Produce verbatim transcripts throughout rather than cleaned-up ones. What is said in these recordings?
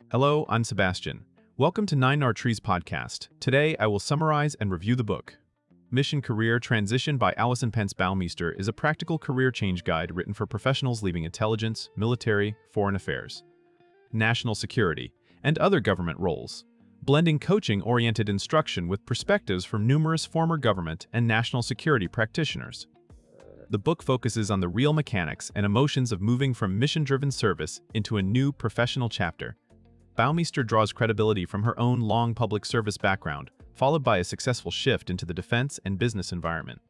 Hello, I'm Sebastian. Welcome to Nine R Trees podcast. Today, I will summarize and review the book. Mission Career Transition by Allison Pence Baumeister is a practical career change guide written for professionals leaving intelligence, military, foreign affairs, national security, and other government roles, blending coaching-oriented instruction with perspectives from numerous former government and national security practitioners. The book focuses on the real mechanics and emotions of moving from mission-driven service into a new professional chapter. Baumeister draws credibility from her own long public service background, followed by a successful shift into the defense and business environment.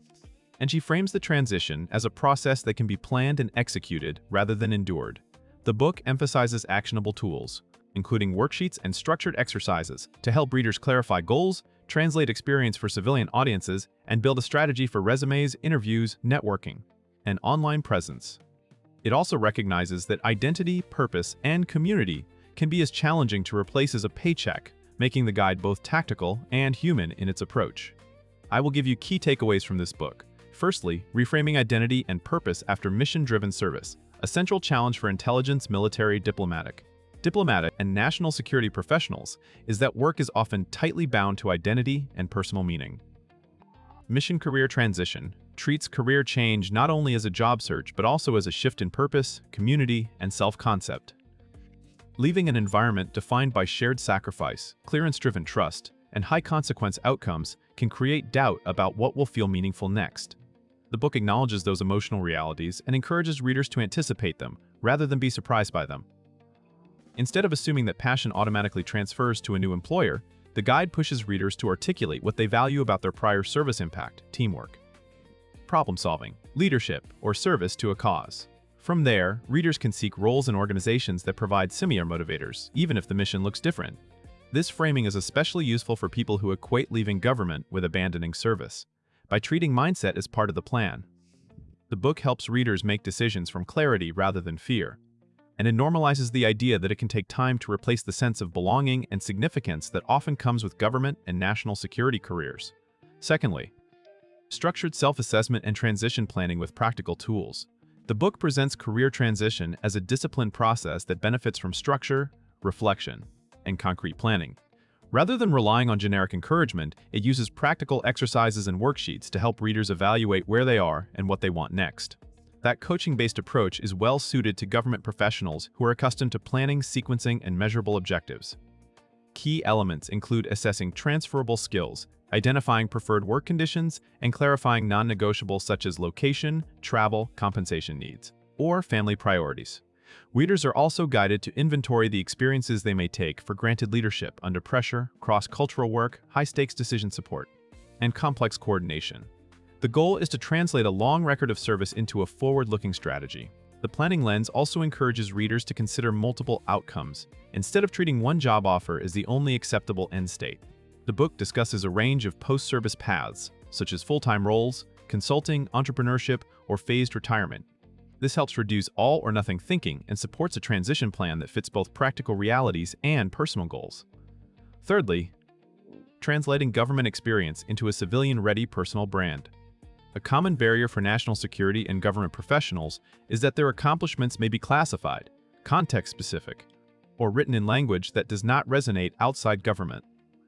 And she frames the transition as a process that can be planned and executed rather than endured. The book emphasizes actionable tools, including worksheets and structured exercises, to help readers clarify goals, translate experience for civilian audiences, and build a strategy for resumes, interviews, networking, and online presence. It also recognizes that identity, purpose, and community can be as challenging to replace as a paycheck, making the guide both tactical and human in its approach. I will give you key takeaways from this book. Firstly, reframing identity and purpose after mission-driven service, a central challenge for intelligence, military, diplomatic, diplomatic, and national security professionals is that work is often tightly bound to identity and personal meaning. Mission Career Transition treats career change not only as a job search but also as a shift in purpose, community, and self-concept. Leaving an environment defined by shared sacrifice, clearance-driven trust, and high-consequence outcomes can create doubt about what will feel meaningful next. The book acknowledges those emotional realities and encourages readers to anticipate them rather than be surprised by them. Instead of assuming that passion automatically transfers to a new employer, the guide pushes readers to articulate what they value about their prior service impact, teamwork, problem-solving, leadership, or service to a cause. From there, readers can seek roles in organizations that provide similar motivators, even if the mission looks different. This framing is especially useful for people who equate leaving government with abandoning service, by treating mindset as part of the plan. The book helps readers make decisions from clarity rather than fear, and it normalizes the idea that it can take time to replace the sense of belonging and significance that often comes with government and national security careers. Secondly, structured self-assessment and transition planning with practical tools. The book presents career transition as a disciplined process that benefits from structure, reflection, and concrete planning. Rather than relying on generic encouragement, it uses practical exercises and worksheets to help readers evaluate where they are and what they want next. That coaching-based approach is well suited to government professionals who are accustomed to planning, sequencing, and measurable objectives. Key elements include assessing transferable skills, identifying preferred work conditions, and clarifying non-negotiables such as location, travel, compensation needs, or family priorities. Readers are also guided to inventory the experiences they may take for granted leadership under pressure, cross-cultural work, high-stakes decision support, and complex coordination. The goal is to translate a long record of service into a forward-looking strategy. The planning lens also encourages readers to consider multiple outcomes, instead of treating one job offer as the only acceptable end state. The book discusses a range of post-service paths, such as full-time roles, consulting, entrepreneurship, or phased retirement. This helps reduce all-or-nothing thinking and supports a transition plan that fits both practical realities and personal goals. Thirdly, translating government experience into a civilian-ready personal brand. A common barrier for national security and government professionals is that their accomplishments may be classified, context-specific, or written in language that does not resonate outside government.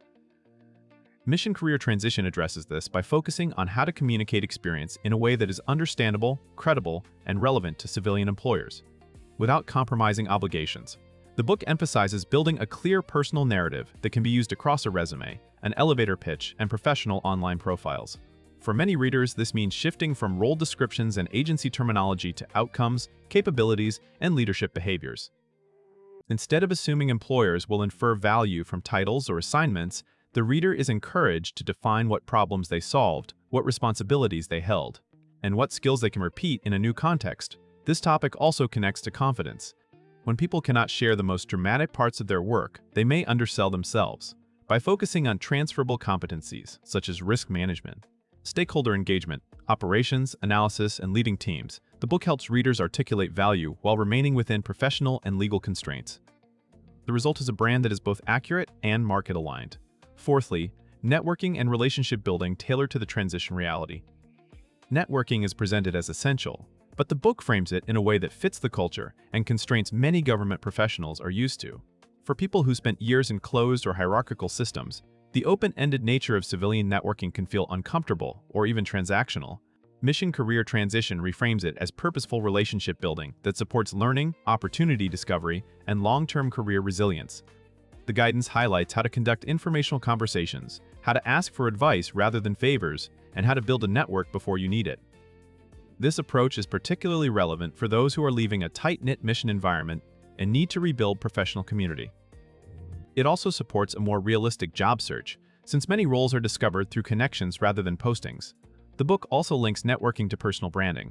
Mission Career Transition addresses this by focusing on how to communicate experience in a way that is understandable, credible, and relevant to civilian employers, without compromising obligations. The book emphasizes building a clear personal narrative that can be used across a resume, an elevator pitch, and professional online profiles. For many readers, this means shifting from role descriptions and agency terminology to outcomes, capabilities, and leadership behaviors. Instead of assuming employers will infer value from titles or assignments, the reader is encouraged to define what problems they solved, what responsibilities they held, and what skills they can repeat in a new context. This topic also connects to confidence. When people cannot share the most dramatic parts of their work, they may undersell themselves. By focusing on transferable competencies, such as risk management, stakeholder engagement, operations, analysis, and leading teams, the book helps readers articulate value while remaining within professional and legal constraints. The result is a brand that is both accurate and market-aligned. Fourthly, networking and relationship building tailored to the transition reality. Networking is presented as essential, but the book frames it in a way that fits the culture and constraints many government professionals are used to. For people who spent years in closed or hierarchical systems, the open-ended nature of civilian networking can feel uncomfortable or even transactional. Mission Career Transition reframes it as purposeful relationship building that supports learning, opportunity discovery, and long-term career resilience. The guidance highlights how to conduct informational conversations, how to ask for advice rather than favors, and how to build a network before you need it. This approach is particularly relevant for those who are leaving a tight-knit mission environment and need to rebuild professional community. It also supports a more realistic job search, since many roles are discovered through connections rather than postings. The book also links networking to personal branding.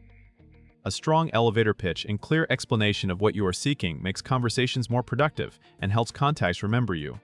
A strong elevator pitch and clear explanation of what you are seeking makes conversations more productive and helps contacts remember you.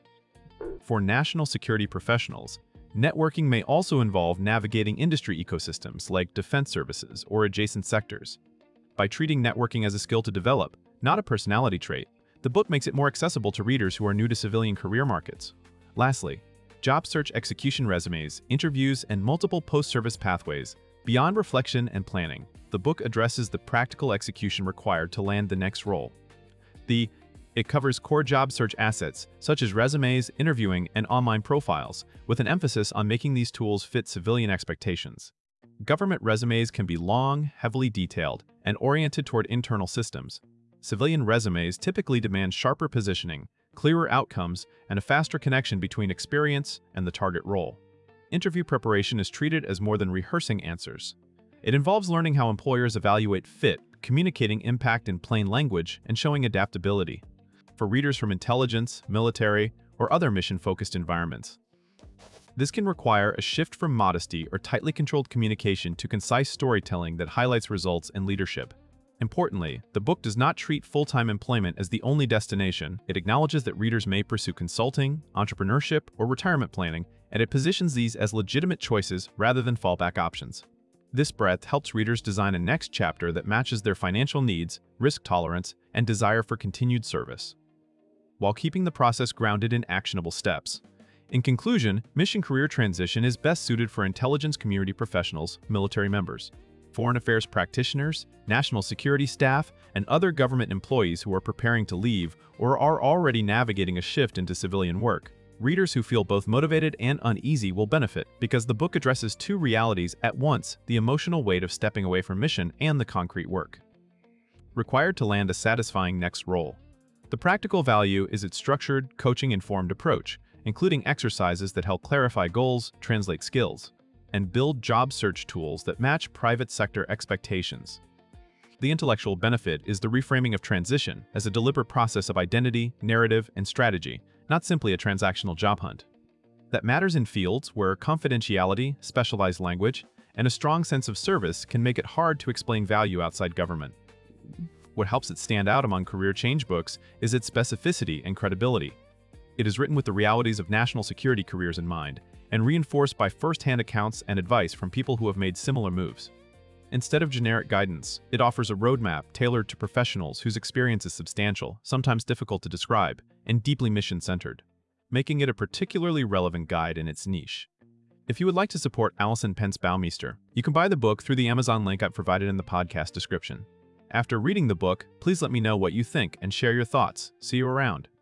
For national security professionals, networking may also involve navigating industry ecosystems like defense services or adjacent sectors. By treating networking as a skill to develop, not a personality trait, the book makes it more accessible to readers who are new to civilian career markets. Lastly, job search execution resumes, interviews, and multiple post-service pathways. Beyond reflection and planning, the book addresses the practical execution required to land the next role. The It covers core job search assets, such as resumes, interviewing, and online profiles, with an emphasis on making these tools fit civilian expectations. Government resumes can be long, heavily detailed, and oriented toward internal systems. Civilian resumes typically demand sharper positioning, clearer outcomes, and a faster connection between experience and the target role. Interview preparation is treated as more than rehearsing answers. It involves learning how employers evaluate fit, communicating impact in plain language, and showing adaptability. For readers from intelligence, military, or other mission-focused environments, this can require a shift from modesty or tightly controlled communication to concise storytelling that highlights results and leadership. Importantly, the book does not treat full-time employment as the only destination. It acknowledges that readers may pursue consulting, entrepreneurship, or retirement planning, and it positions these as legitimate choices rather than fallback options. This breadth helps readers design a next chapter that matches their financial needs, risk tolerance, and desire for continued service, while keeping the process grounded in actionable steps. In conclusion, Mission Career Transition is best suited for intelligence community professionals, military members, foreign affairs practitioners, national security staff, and other government employees who are preparing to leave or are already navigating a shift into civilian work. Readers who feel both motivated and uneasy will benefit because the book addresses two realities at once: the emotional weight of stepping away from mission and the concrete work required to land a satisfying next role. The practical value is its structured, coaching-informed approach, including exercises that help clarify goals, translate skills, and build job search tools that match private sector expectations. The intellectual benefit is the reframing of transition as a deliberate process of identity, narrative, and strategy, not simply a transactional job hunt. That matters in fields where confidentiality, specialized language, and a strong sense of service can make it hard to explain value outside government. What helps it stand out among career change books is its specificity and credibility. It is written with the realities of national security careers in mind, and reinforced by first-hand accounts and advice from people who have made similar moves. Instead of generic guidance, it offers a roadmap tailored to professionals whose experience is substantial, sometimes difficult to describe, and deeply mission-centered, making it a particularly relevant guide in its niche. If you would like to support Allison Pence Baumeister, you can buy the book through the Amazon link I've provided in the podcast description. After reading the book, please let me know what you think and share your thoughts. See you around.